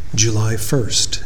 July 1st,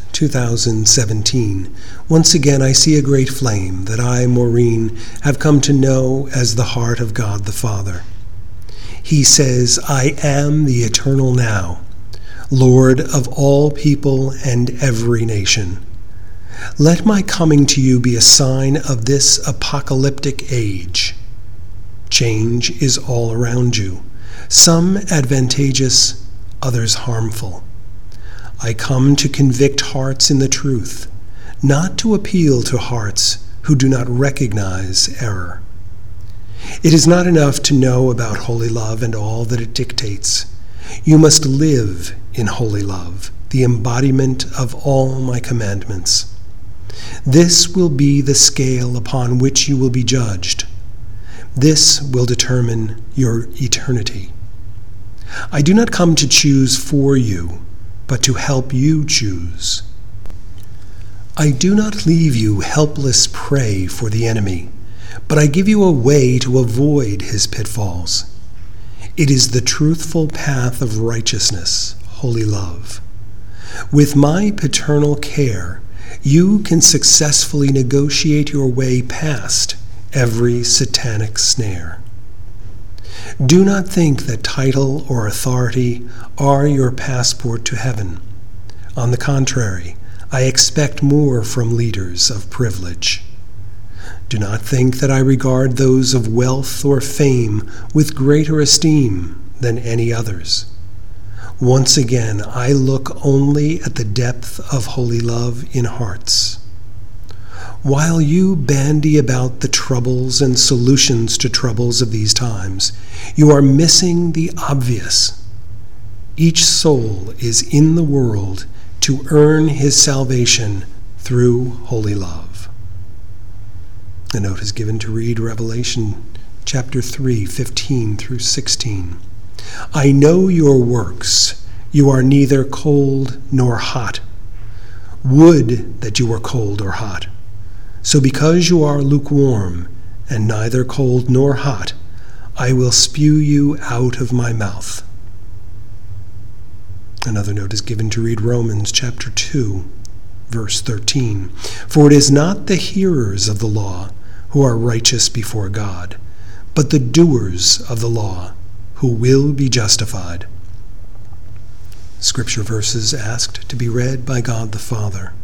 2017. Once again I see a great flame that I, Maureen, have come to know as the heart of God the Father. He says, I am the eternal now, Lord of all people and every nation. Let my coming to you be a sign of this apocalyptic age. Change is all around you, some advantageous, others harmful. I come to convict hearts in the truth, not to appeal to hearts who do not recognize error. It is not enough to know about holy love and all that it dictates. You must live in holy love, the embodiment of all my commandments. This will be the scale upon which you will be judged. This will determine your eternity. I do not come to choose for you, but to help you choose. I do not leave you helpless prey for the enemy, but I give you a way to avoid his pitfalls. It is the truthful path of righteousness, holy love. With my paternal care, you can successfully negotiate your way past every satanic snare. Do not think that title or authority are your passport to heaven. On the contrary, I expect more from leaders of privilege. Do not think that I regard those of wealth or fame with greater esteem than any others. Once again, I look only at the depth of holy love in hearts. While you bandy about the troubles and solutions to troubles of these times, you are missing the obvious. Each soul is in the world to earn his salvation through holy love. The note is given to read Revelation chapter 3, 15 through 16. I know your works. You are neither cold nor hot. Would that you were cold or hot. So because you are lukewarm and neither cold nor hot, I will spew you out of my mouth. Another note is given to read Romans chapter 2, verse 13. For it is not the hearers of the law who are righteous before God, but the doers of the law who will be justified. Scripture verses asked to be read by God the Father.